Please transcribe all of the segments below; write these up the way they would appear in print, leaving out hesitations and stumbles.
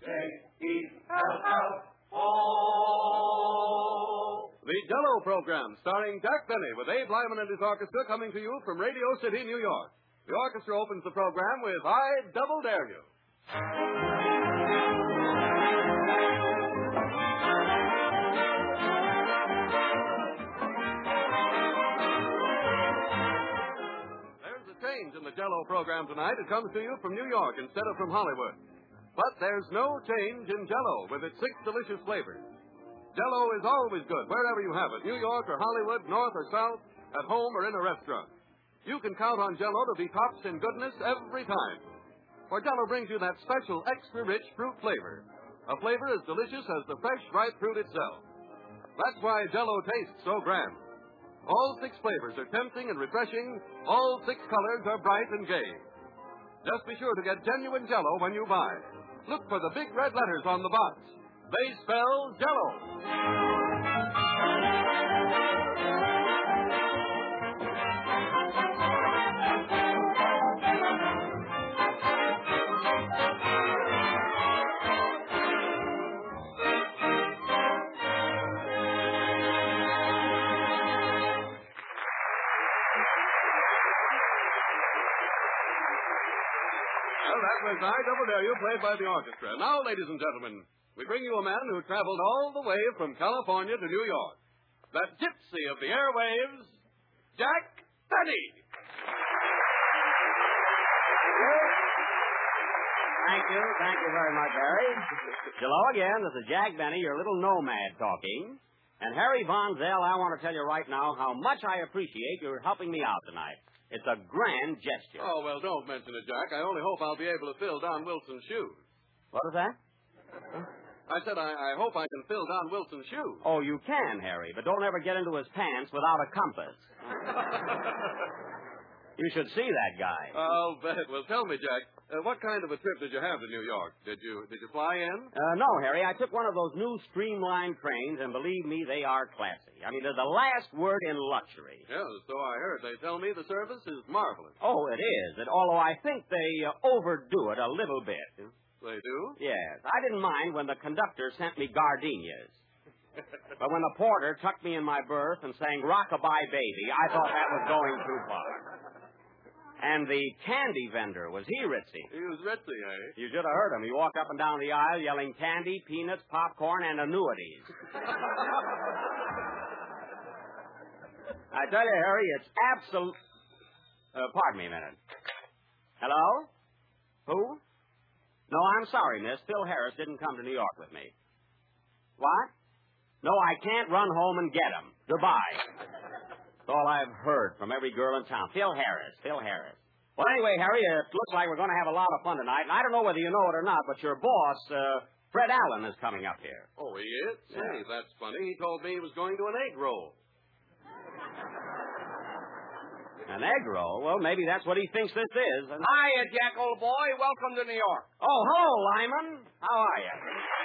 J-E-L-L-O. The Jell-O program, starring Jack Benny, with Abe Lyman and his orchestra, coming to you from Radio City, New York. The orchestra opens the program with I Double Dare You. There's a change in the Jell-O program tonight. It comes to you from New York instead of from Hollywood. But there's no change in Jell-O with its 6 delicious flavors. Jell-O is always good wherever you have it, New York or Hollywood, north or south, at home or in a restaurant. You can count on Jell-O to be tops in goodness every time. For Jell-O brings you that special extra-rich fruit flavor, a flavor as delicious as the fresh, ripe fruit itself. That's why Jell-O tastes so grand. All 6 flavors are tempting and refreshing. All 6 colors are bright and gay. Just be sure to get genuine Jell-O when you buy. Look for the big red letters on the box. They spell Jell-O. Well, that was I Double Dare You, played by the orchestra. Now, ladies and gentlemen, we bring you a man who traveled all the way from California to New York. That gypsy of the airwaves, Jack Benny. Thank you. Thank you very much, Harry. Hello again. This is Jack Benny, your little nomad talking. And Harry Von Zell, I want to tell you right now how much I appreciate your helping me out tonight. It's a grand gesture. Oh, well, don't mention it, Jack. I only hope I'll be able to fill Don Wilson's shoes. What is that? I said I hope I can fill Don Wilson's shoes. Oh, you can, Harry, but don't ever get into his pants without a compass. You should see that guy. I'll bet. Well, tell me, Jack, what kind of a trip did you have to New York? Did you fly in? No, Harry. I took one of those new streamlined trains, and believe me, they are classy. I mean, they're the last word in luxury. Yes, so I heard. They tell me the service is marvelous. Oh, it is. Although I think they overdo it a little bit. They do? Yes. I didn't mind when the conductor sent me gardenias. But when the porter tucked me in my berth and sang Rock-a-Bye Baby, I thought that was going too far. And the candy vendor, was he ritzy? He was ritzy, eh? You should have heard him. He walked up and down the aisle yelling candy, peanuts, popcorn, and annuities. I tell you, Harry, it's absolute... pardon me a minute. Hello? Who? No, I'm sorry, miss. Phil Harris didn't come to New York with me. What? No, I can't run home and get him. Goodbye. That's all I've heard from every girl in town. Phil Harris. Well, anyway, Harry, it looks like we're going to have a lot of fun tonight. And I don't know whether you know it or not, but your boss, Fred Allen, is coming up here. Oh, he is? Yeah. Say, that's funny. He told me he was going to an egg roll. An egg roll? Well, maybe that's what he thinks this is. Hiya, Jack, old boy. Welcome to New York. Oh, hello, Lyman. How are you?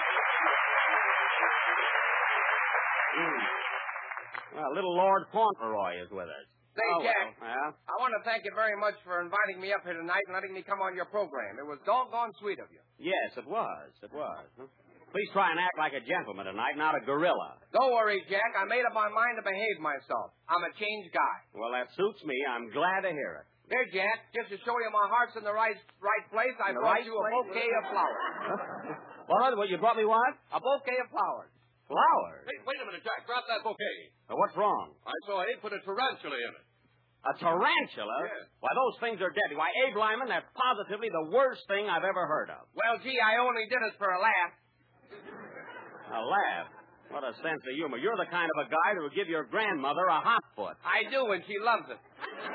Well, little Lord Fauntleroy is with us. Say, Jack, well, yeah? I want to thank you very much for inviting me up here tonight and letting me come on your program. It was doggone sweet of you. Yes, it was. Please try and act like a gentleman tonight, not a gorilla. Don't worry, Jack. I made up my mind to behave myself. I'm a changed guy. Well, that suits me. I'm glad to hear it. Here, Jack, just to show you my heart's in the right place, I brought you a bouquet of flowers. What? You brought me what? A bouquet of flowers. Flowers? Hey, wait a minute, Jack. Drop that bouquet. What's wrong? I saw Abe put a tarantula in it. A tarantula? Yes. Why, those things are deadly. Why, Abe Lyman, that's positively the worst thing I've ever heard of. Well, gee, I only did it for a laugh. A laugh? What a sense of humor. You're the kind of a guy that would give your grandmother a hot foot. I do, and she loves it.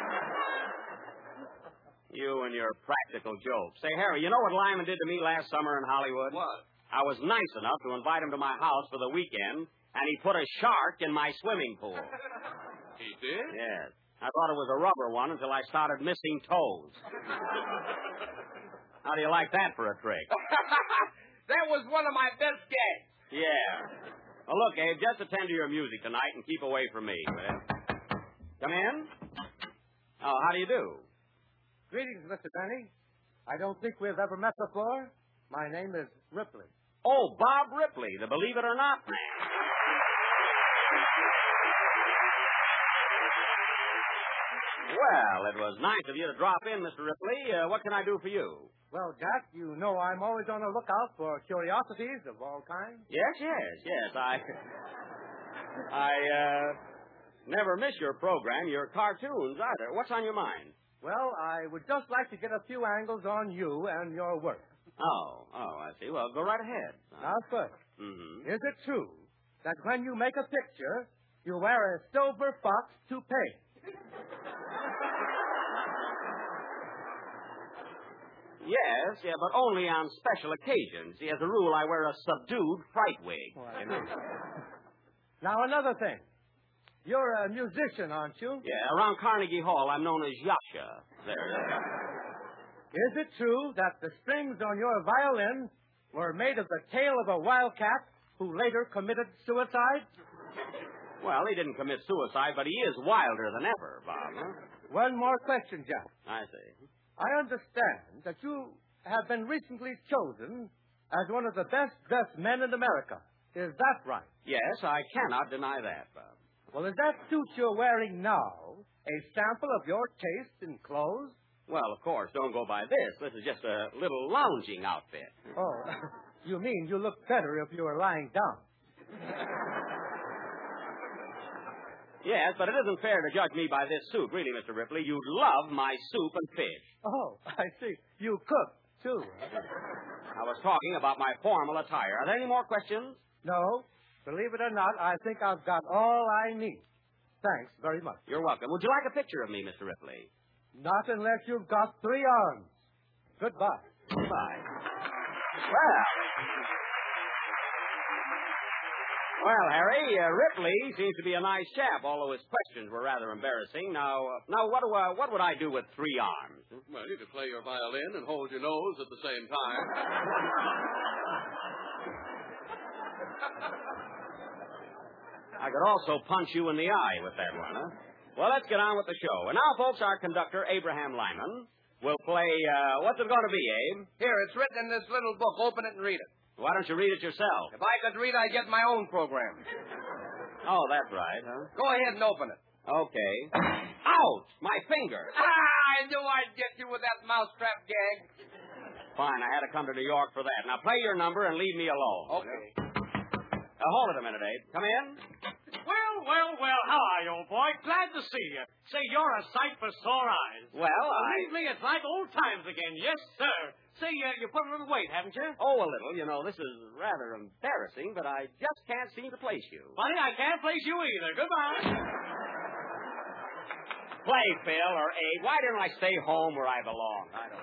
You and your practical jokes. Say, Harry, you know what Lyman did to me last summer in Hollywood? What? I was nice enough to invite him to my house for the weekend, and he put a shark in my swimming pool. He did? Yes. I thought it was a rubber one until I started missing toes. How do you like that for a trick? That was one of my best gags. Yeah. Well, look, Abe, just attend to your music tonight and keep away from me. Come in. Oh, how do you do? Greetings, Mr. Benny. I don't think we've ever met before. My name is Ripley. Oh, Bob Ripley, the Believe It or Not man. Well, it was nice of you to drop in, Mr. Ripley. What can I do for you? Well, Jack, you know I'm always on the lookout for curiosities of all kinds. Yes. I never miss your program, your cartoons either. What's on your mind? Well, I would just like to get a few angles on you and your work. Oh, I see. Well, go right ahead. Now, first, Mm-hmm. is it true that when you make a picture, you wear a silver fox toupee? Yes, but only on special occasions. See, as a rule, I wear a subdued fright wig. Now, another thing. You're a musician, aren't you? Yeah, around Carnegie Hall, I'm known as Yasha. There. Is it true that the strings on your violin were made of the tail of a wildcat who later committed suicide? Well, he didn't commit suicide, but he is wilder than ever, Bob. Huh? One more question, Jack. I see. I understand that you have been recently chosen as one of the best-dressed men in America. Is that right? Yes, I cannot deny that, Bob. Well, is that suit you're wearing now a sample of your taste in clothes? Well, of course, don't go by this. This is just a little lounging outfit. Oh, you mean you look better if you were lying down. Yes, but it isn't fair to judge me by this suit, really, Mr. Ripley. You'd love my soup and fish. Oh, I see. You cook, too. I was talking about my formal attire. Are there any more questions? No. Believe it or not, I think I've got all I need. Thanks very much. You're welcome. Would you like a picture of me, Mr. Ripley? Not unless you've got 3 arms. Goodbye. Goodbye. Well, Harry, Ripley seems to be a nice chap, although his questions were rather embarrassing. Now, what would I do with 3 arms? Well, you could play your violin and hold your nose at the same time. I could also punch you in the eye with that one, huh? Well, let's get on with the show. And now, folks, our conductor, Abraham Lyman, will play, what's it going to be, Abe? Here, it's written in this little book. Open it and read it. Why don't you read it yourself? If I could read, I'd get my own program. Oh, that's right, huh? Go ahead and open it. Okay. Ouch! My finger. I knew I'd get you with that mousetrap gag. Fine, I had to come to New York for that. Now, play your number and leave me alone. Okay. Hold it a minute, Abe. Come in. Well, how are you, old boy? Glad to see you. Say, you're a sight for sore eyes. Well, Believe me, it's like old times again. Yes, sir. Say, you put a little weight, haven't you? Oh, a little. You know, this is rather embarrassing, but I just can't seem to place you. Funny, I can't place you either. Goodbye. Play, Phil, or Abe. Why didn't I stay home where I belong? I don't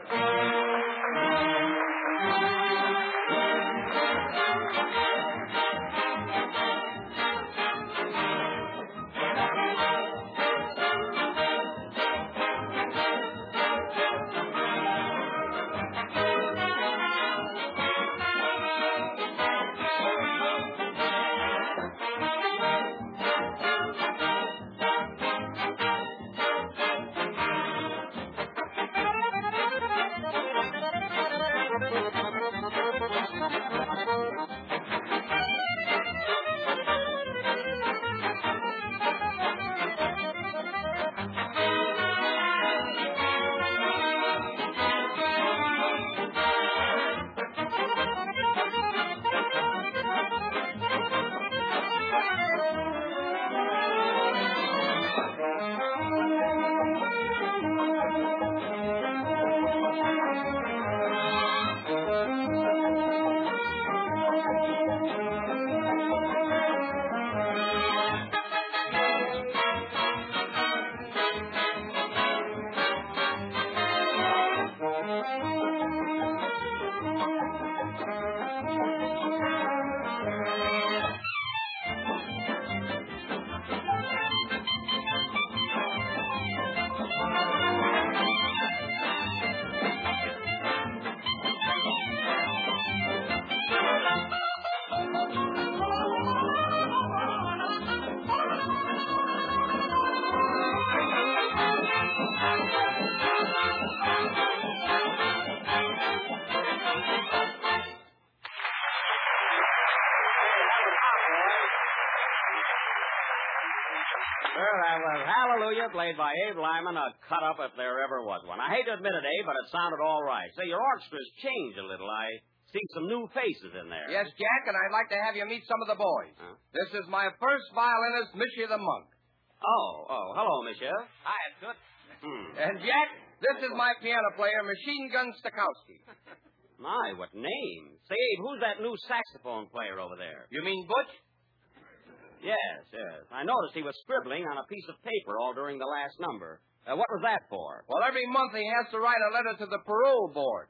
Sure, that was Hallelujah, played by Abe Lyman, a cut-up if there ever was one. I hate to admit it, Abe, but it sounded all right. Say, your orchestra's changed a little. I see some new faces in there. Yes, Jack, and I'd like to have you meet some of the boys. Huh? This is my first violinist, Monsieur the Monk. Oh, hello, monsieur. Hi, it's good. Hmm. And, Jack, this is my piano player, Machine Gun Stokowski. My, what name. Say, Abe, who's that new saxophone player over there? You mean Butch? Yes. I noticed he was scribbling on a piece of paper all during the last number. What was that for? Well, every month he has to write a letter to the parole board.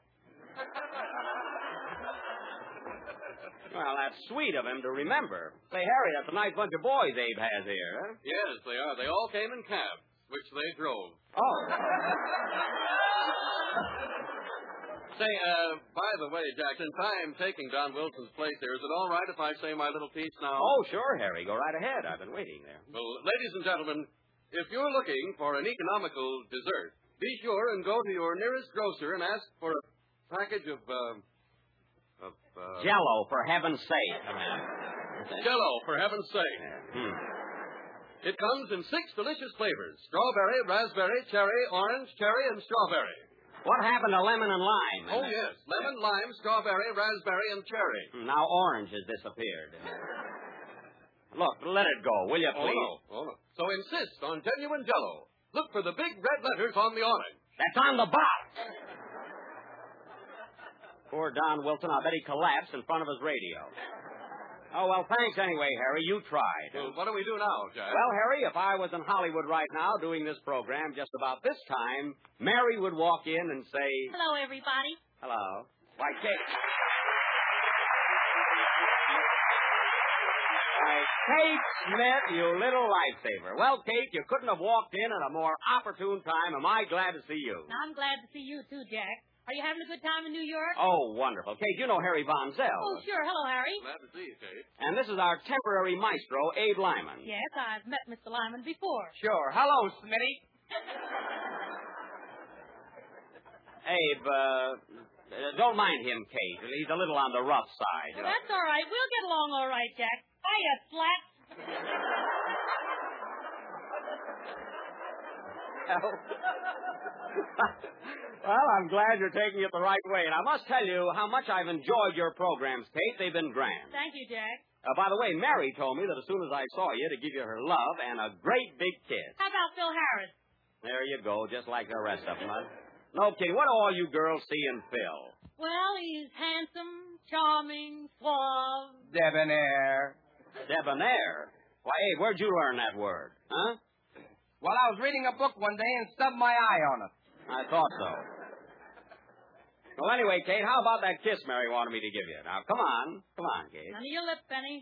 Well, that's sweet of him to remember. Say, Harry, that's a nice bunch of boys Abe has here, huh? Yes, they are. They all came in cabs, which they drove. Oh. Say, by the way, Jack, since I'm taking Don Wilson's place here, is it all right if I say my little piece now? Oh, sure, Harry. Go right ahead. I've been waiting there. Well, ladies and gentlemen, if you're looking for an economical dessert, be sure and go to your nearest grocer and ask for a package of Jell-O, for heaven's sake. Jell-O, for heaven's sake. Hmm. It comes in 6 delicious flavors: strawberry, raspberry, cherry, orange, cherry, and strawberry. What happened to lemon and lime? Oh, yes. Lemon, lime, strawberry, raspberry, and cherry. Now orange has disappeared. Look, let it go, will you, please? Oh, no. So insist on genuine Jell-O. Look for the big red letters on the orange. That's on the box. Poor Don Wilson, I bet he collapsed in front of his radio. Oh, well, thanks anyway, Harry. You tried. Well, what do we do now, Jack? Well, Harry, if I was in Hollywood right now doing this program just about this time, Mary would walk in and say... Hello, everybody. Hello. Why, Kate... Kate Smith, you little lifesaver. Well, Kate, you couldn't have walked in at a more opportune time. Am I glad to see you? I'm glad to see you, too, Jack. Are you having a good time in New York? Oh, wonderful. Kate, you know Harry Von Zell. Oh, sure. Hello, Harry. Glad to see you, Kate. And this is our temporary maestro, Abe Lyman. Yes, I've met Mr. Lyman before. Sure. Hello, Smitty. Abe, don't mind him, Kate. He's a little on the rough side. Well, that's all right. We'll get along all right, Jack. Hiya, slat. Well, I'm glad you're taking it the right way. And I must tell you how much I've enjoyed your programs, Kate. They've been grand. Thank you, Jack. By the way, Mary told me that as soon as I saw you to give you her love and a great big kiss. How about Phil Harris? There you go, just like the rest of them. No, Kate, what do all you girls see in Phil? Well, he's handsome, charming, suave. Debonair. Debonair? Why, Abe, where'd you learn that word? Huh? Well, I was reading a book one day and stubbed my eye on it. I thought so. Well, anyway, Kate, how about that kiss Mary wanted me to give you? Now, come on, Kate. None of your lips, Benny.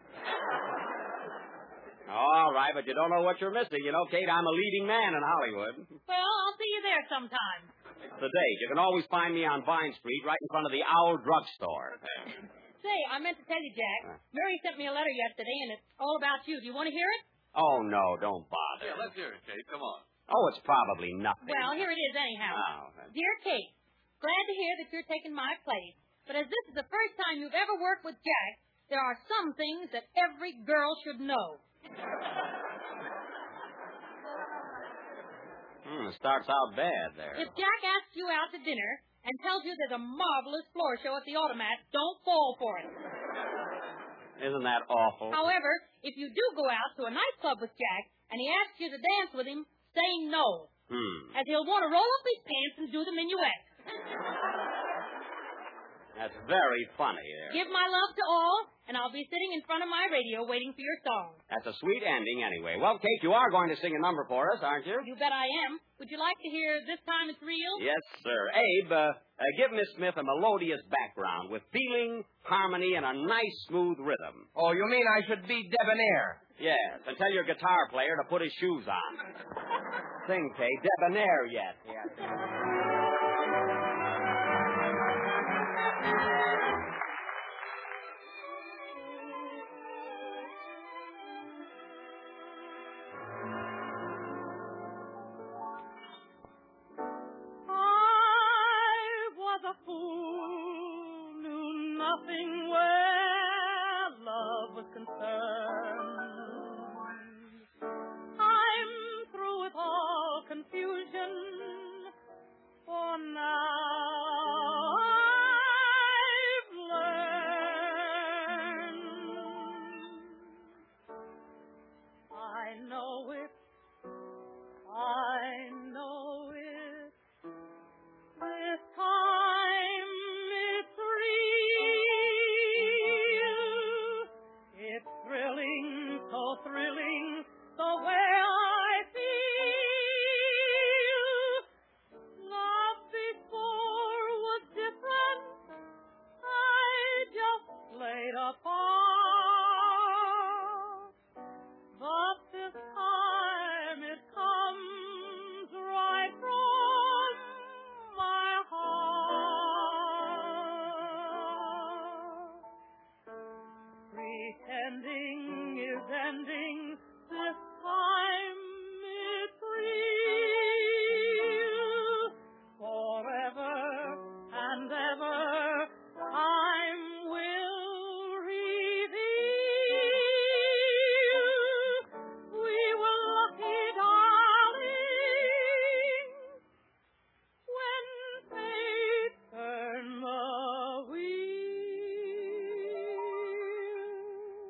All right, but you don't know what you're missing. You know, Kate, I'm a leading man in Hollywood. Well, I'll see you there sometime. The date. You can always find me on Vine Street right in front of the Owl Drugstore. Say, I meant to tell you, Jack. Mary sent me a letter yesterday, and it's all about you. Do you want to hear it? Oh, no, don't bother. Yeah, let's hear it, Kate. Come on. Oh, it's probably nothing. Well, here it is anyhow. Oh, Dear Kate, glad to hear that you're taking my place. But as this is the first time you've ever worked with Jack, there are some things that every girl should know. It starts out bad there. If Jack asks you out to dinner and tells you there's a marvelous floor show at the Automat, don't fall for it. Isn't that awful? However, if you do go out to a nightclub with Jack and he asks you to dance with him, say no. As he'll want to roll up his pants and do the minuet. That's very funny there. Give my love to all, and I'll be sitting in front of my radio waiting for your song. That's a sweet ending anyway. Well, Kate, you are going to sing a number for us, aren't you? You bet I am. Would you like to hear This Time It's Real? Yes, sir. Abe, give Miss Smith a melodious background with feeling, harmony, and a nice, smooth rhythm. Oh, you mean I should be debonair? Yes, and tell your guitar player to put his shoes on. Sing, Kate. Debonair, yes. Nothing where love was concerned. I apart. But this time it comes right from my heart. Pretending is ending, this time it's real. Forever and ever, time will reveal. We were lucky, darling, when fate turned the wheel.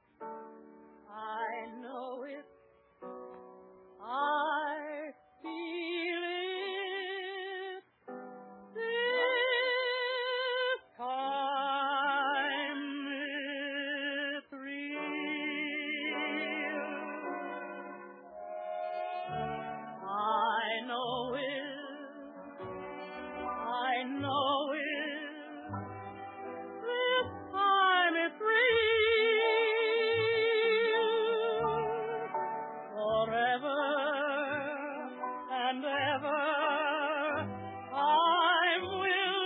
I know it, I feel it. This time it's real. I know it, I know it. This time it's real. Forever and ever, time will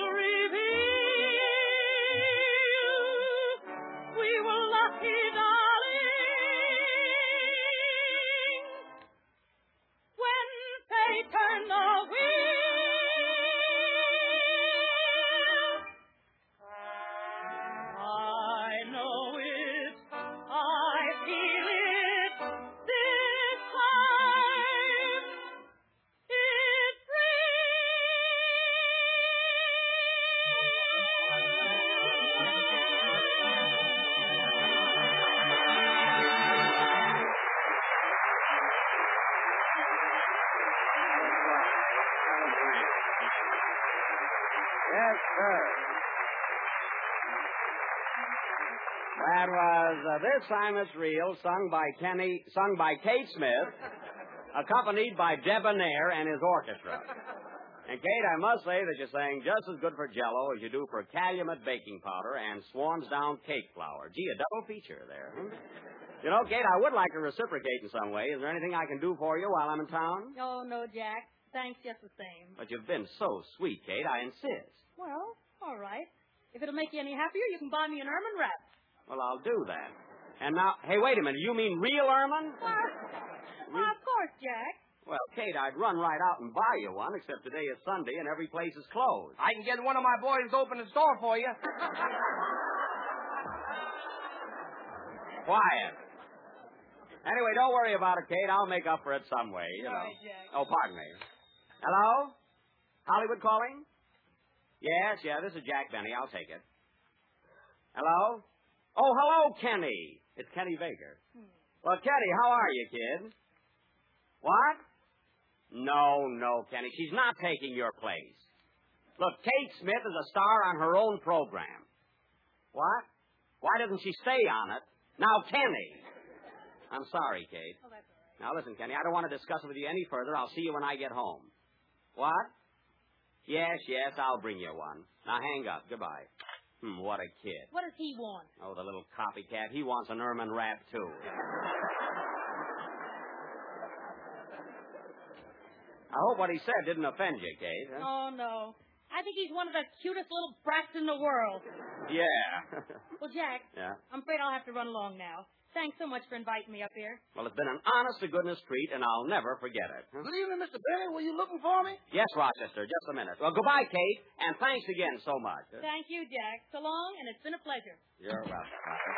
reveal. We were lucky, darling, when fate turned the wheel. I know it, I feel it. This time it's Yes, sir. That was This Time It's Real, sung by Kate Smith, accompanied by Debonair and his orchestra. And, Kate, I must say that you sang just as good for Jell-O as you do for Calumet baking powder and Swan's Down cake flour. Gee, a double feature there. You know, Kate, I would like to reciprocate in some way. Is there anything I can do for you while I'm in town? Oh, no, Jack. Thanks just the same. But you've been so sweet, Kate. I insist. Well, all right. If it'll make you any happier, you can buy me an ermine wrap. Well, I'll do that. And now, hey, wait a minute. You mean real ermine? Why, of course, Jack. Well, Kate, I'd run right out and buy you one, except today is Sunday and every place is closed. I can get one of my boys to open the store for you. Quiet. Anyway, don't worry about it, Kate. I'll make up for it some way, you know. All right, Jack. Oh, pardon me. Hello? Hollywood calling? Yes, this is Jack Benny. I'll take it. Hello? Oh, hello, Kenny. It's Kenny Baker. Well, Kenny, how are you, kid? What? No, Kenny. She's not taking your place. Look, Kate Smith is a star on her own program. What? Why doesn't she stay on it? Now, Kenny. I'm sorry, Kate. Oh, that's all right. Now, listen, Kenny, I don't want to discuss it with you any further. I'll see you when I get home. What? Yes, I'll bring you one. Now, hang up. Goodbye. What a kid. What does he want? Oh, the little copycat. He wants an ermine wrap, too. I hope what he said didn't offend you, Kate. Huh? Oh, no. I think he's one of the cutest little brats in the world. Yeah. Well, Jack. Yeah? I'm afraid I'll have to run along now. Thanks so much for inviting me up here. Well, it's been an honest-to-goodness treat, and I'll never forget it. Huh? Good evening, Mr. Benny. Were you looking for me? Yes, Rochester. Just a minute. Well, goodbye, Kate, and thanks again so much. Huh? Thank you, Jack. So long, and it's been a pleasure. You're welcome.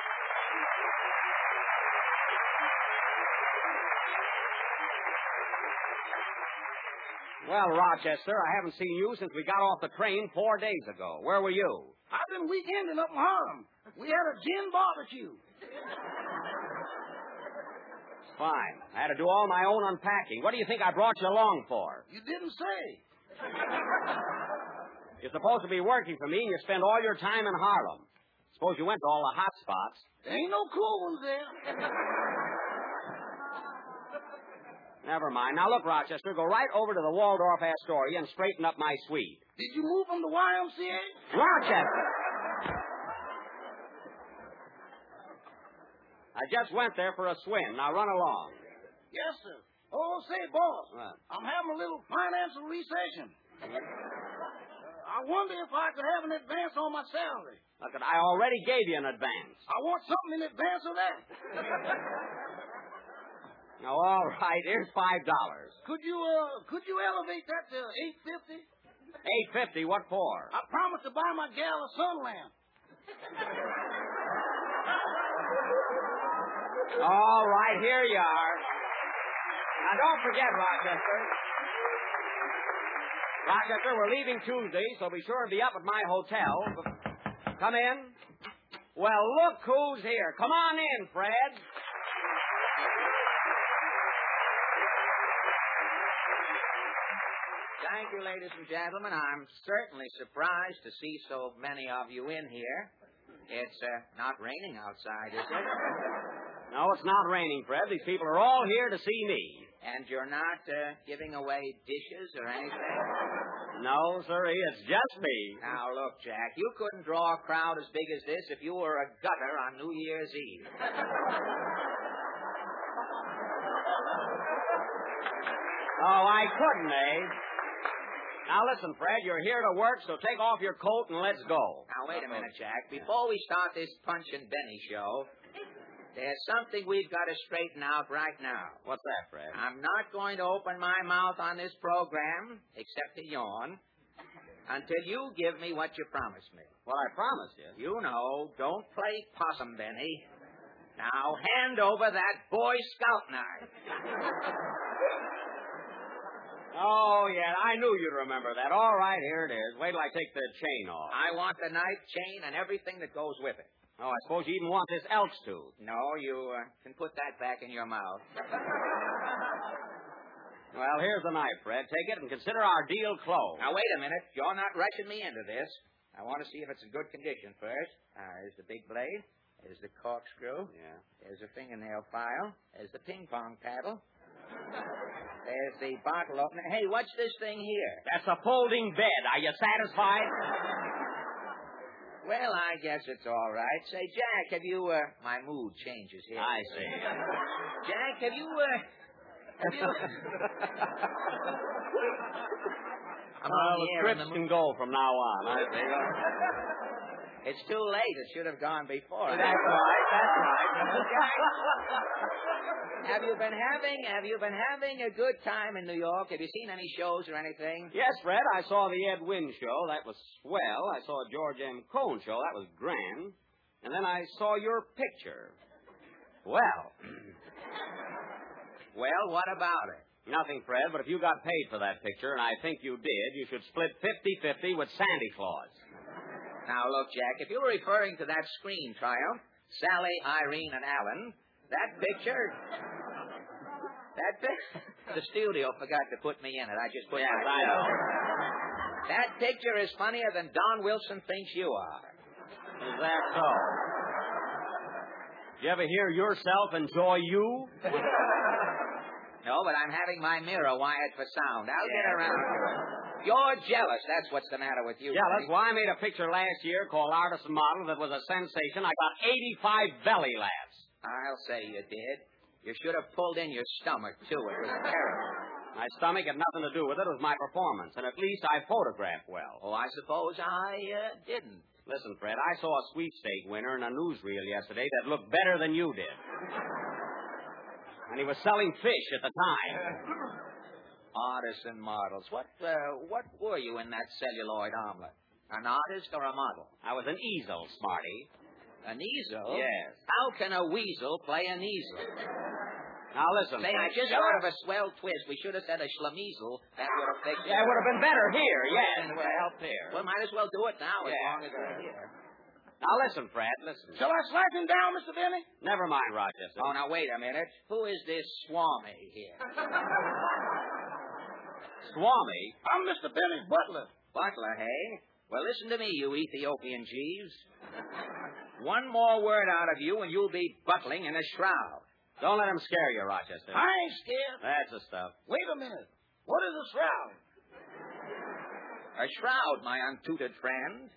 Well, Rochester, I haven't seen you since we got off the train 4 days ago. Where were you? I've been weekending up in Harlem. We had a gin barbecue. Fine. I had to do all my own unpacking. What do you think I brought you along for? You didn't say. You're supposed to be working for me, and you spend all your time in Harlem. Suppose you went to all the hot spots. There ain't no cool ones there. Never mind. Now, look, Rochester, go right over to the Waldorf Astoria and straighten up my suite. Did you move from the YMCA? Rochester! I just went there for a swim. Now run along. Yes, sir. Oh, say, boss, What? I'm having a little financial recession. I wonder if I could have an advance on my salary. Look, I already gave you an advance. I want something in advance of that. Now, all right, here's $5. Could you elevate that to $8.50? $8.50, what for? I promised to buy my gal a sun lamp. All right, here you are. Now, don't forget, Rochester. Rochester, we're leaving Tuesday, so be sure to be up at my hotel. Come in. Well, look who's here. Come on in, Fred. Thank you, ladies and gentlemen. I'm certainly surprised to see so many of you in here. It's not raining outside, is it? No, it's not raining, Fred. These people are all here to see me. And you're not giving away dishes or anything? No, sirree, it's just me. Now, look, Jack, you couldn't draw a crowd as big as this if you were a gutter on New Year's Eve. Oh, I couldn't, eh? Now, listen, Fred, you're here to work, so take off your coat and let's go. Now, wait a minute, Jack. Before we start this Punch and Benny show, there's something we've got to straighten out right now. What's that, Fred? I'm not going to open my mouth on this program, except to yawn, until you give me what you promised me. Well, I promised you. You know, don't play possum, Benny. Now, hand over that Boy Scout knife. Oh, yeah, I knew you'd remember that. All right, here it is. Wait till I take the chain off. I want the knife, chain, and everything that goes with it. Oh, I suppose you even want this elk's tooth. No, you can put that back in your mouth. Well, here's the knife, Fred. Take it and consider our deal closed. Now, wait a minute. You're not rushing me into this. I want to see if it's in good condition first. There's the big blade. There's the corkscrew. Yeah. There's the fingernail file. There's the ping-pong paddle. There's the bottle opener. Hey, what's this thing here? That's a folding bed. Are you satisfied? Well, I guess it's all right. Say, Jack, have you... my mood changes here. I see. Jack, have you... I'm on the the air trips can go from now on. I see. It's too late. It should have gone before. That's right. That's right. Have you been having a good time in New York? Have you seen any shows or anything? Yes, Fred, I saw the Ed Wynn show. That was swell. I saw a George M. Cohn show. That was grand. And then I saw your picture. Well. Well, what about it? Nothing, Fred, but if you got paid for that picture, and I think you did, you should split 50-50 with Sandy Claus. Now, look, Jack, if you're referring to that screen triumph, Sally, Irene, and Alan, that picture... the studio forgot to put me in it. I just put Yes, myself. I know. That picture is funnier than Don Wilson thinks you are. Is that so? Did you ever hear yourself enjoy you? No, but I'm having my mirror wired for sound. I'll get around to it. You're jealous. That's what's the matter with you. Jealous? Well, I made a picture last year called Artist and Model that was a sensation. I got 85 belly laughs. I'll say you did. You should have pulled in your stomach, too. It was terrible. My stomach had nothing to do with it. It was my performance. And at least I photographed well. Oh, I suppose I didn't. Listen, Fred, I saw a sweepstake winner in a newsreel yesterday that looked better than you did. And he was selling fish at the time. Artists and models. What were you in that celluloid omelet? An artist or a model? I was an easel, Smarty. An easel? Yes. How can a weasel play an easel? Now, listen. Say, I just thought of a swell twist. We should have said a schlemiesel. That would have fixed it. Yeah, it would have been better here, yes. It would have helped here. Well, might as well do it now as long as we're here. Now, listen, Fred, listen. Shall I slack him down, Mr. Benny? Never mind, Rochester. Oh, now, wait a minute. Who is this Swami here? Swami? I'm Mr. Benny's butler. Butler, hey? Well, listen to me, you Ethiopian Jeeves. One more word out of you and you'll be buckling in a shroud. Don't let him scare you, Rochester. I ain't scared. That's the stuff. Wait a minute. What is a shroud? A shroud, my untutored friend,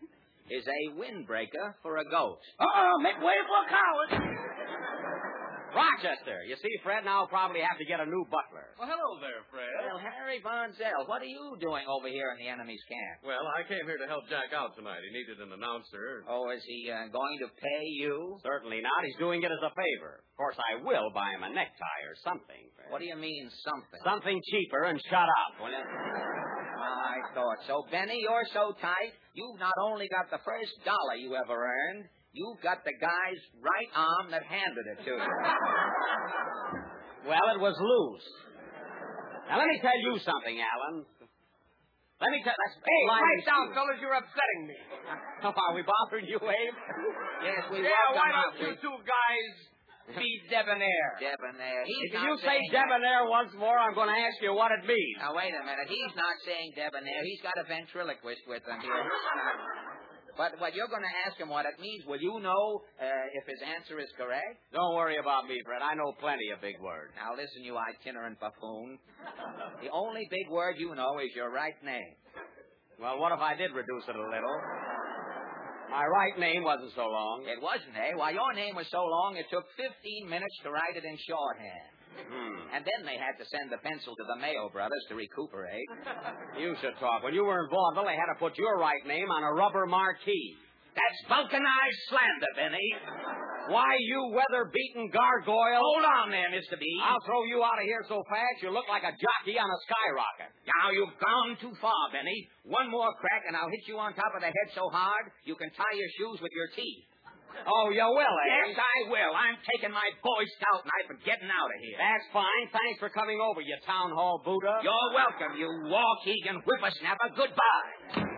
is a windbreaker for a ghost. Make way for a coward. Rochester. You see, Fred, now I'll probably have to get a new butler. Well, hello there, Fred. Well, Harry Von Zell, what are you doing over here in the enemy's camp? Well, I came here to help Jack out tonight. He needed an announcer. Oh, is he going to pay you? Certainly not. He's doing it as a favor. Of course, I will buy him a necktie or something, Fred. What do you mean, something? Something cheaper and shut up. Will you? I thought so. Benny, you're so tight, you've not only got the first dollar you ever earned, you've got the guy's right arm that handed it to you. Well, it was loose. Now, let me tell you something, Alan. Let me tell... Hey, pipe down, fellas. You're upsetting me. Are we bothering you, Abe? Yes, we Yeah, welcome why you. don't you two guys be debonair? Debonair. If you say debonair once more, I'm going to ask you what it means. Now, wait a minute. He's not saying debonair. He's got a ventriloquist with him here. But you're going to ask him what it means. Will you know if his answer is correct? Don't worry about me, Fred. I know plenty of big words. Now, listen, you itinerant buffoon. The only big word you know is your right name. Well, what if I did reduce it a little? My right name wasn't so long. It wasn't, eh? Why, your name was so long it took 15 minutes to write it in shorthand. And then they had to send the pencil to the Mayo brothers to recuperate. You should talk. When you were in vaudeville, they had to put your right name on a rubber marquee. That's vulcanized slander, Benny. Why, you weather-beaten gargoyle. Hold on there, Mr. B. I'll throw you out of here so fast you look like a jockey on a skyrocket. Now, you've gone too far, Benny. One more crack, and I'll hit you on top of the head so hard you can tie your shoes with your teeth. Oh, you will, eh? Yes, I will. I'm taking my Boy Scout knife and getting out of here. That's fine. Thanks for coming over, you town hall Buddha. You're welcome, you Waukegan whippersnapper. Goodbye.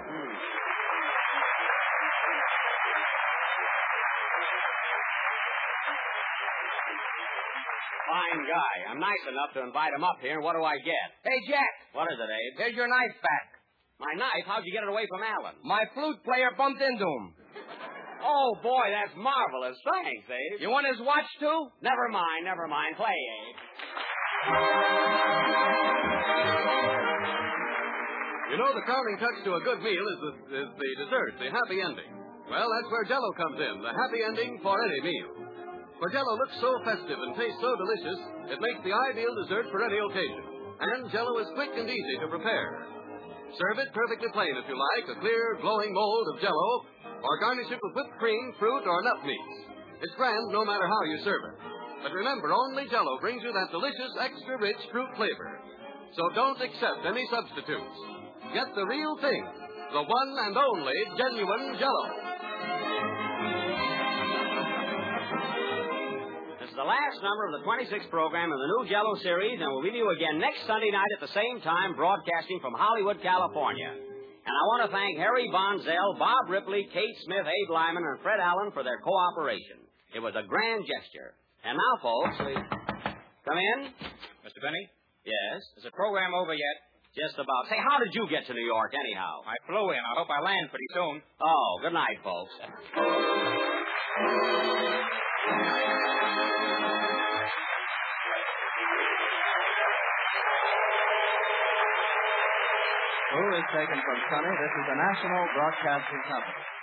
Fine guy. I'm nice enough to invite him up here, and what do I get? Hey, Jack. What is it, Abe? Here's your knife back. My knife? How'd you get it away from Alan? My flute player bumped into him. Oh, boy, that's marvelous. Thanks, Abe. You want his watch, too? Never mind. Play, Abe. You know, the crowning touch to a good meal is the dessert, the happy ending. Well, that's where Jell-O comes in, the happy ending for any meal. For Jell-O looks so festive and tastes so delicious, it makes the ideal dessert for any occasion. And Jell-O is quick and easy to prepare. Serve it perfectly plain if you like, a clear, glowing mold of Jell-O, or garnish it with whipped cream, fruit, or nut meats. It's grand no matter how you serve it. But remember, only Jell-O brings you that delicious, extra-rich fruit flavor. So don't accept any substitutes. Get the real thing, the one and only genuine Jell-O. This is the last number of the 26th program in the new Jell-O series, and we'll be with you again next Sunday night at the same time, broadcasting from Hollywood, California. And I want to thank Harry Von Zell, Bob Ripley, Kate Smith, Abe Lyman, and Fred Allen for their cooperation. It was a grand gesture. And now, folks, we... Come in. Mr. Benny? Yes? Is the program over yet? Just about. Say, how did you get to New York, anyhow? I flew in. I hope I land pretty soon. Oh, good night, folks. Who is taken from Sunny. This is the National Broadcasting Company.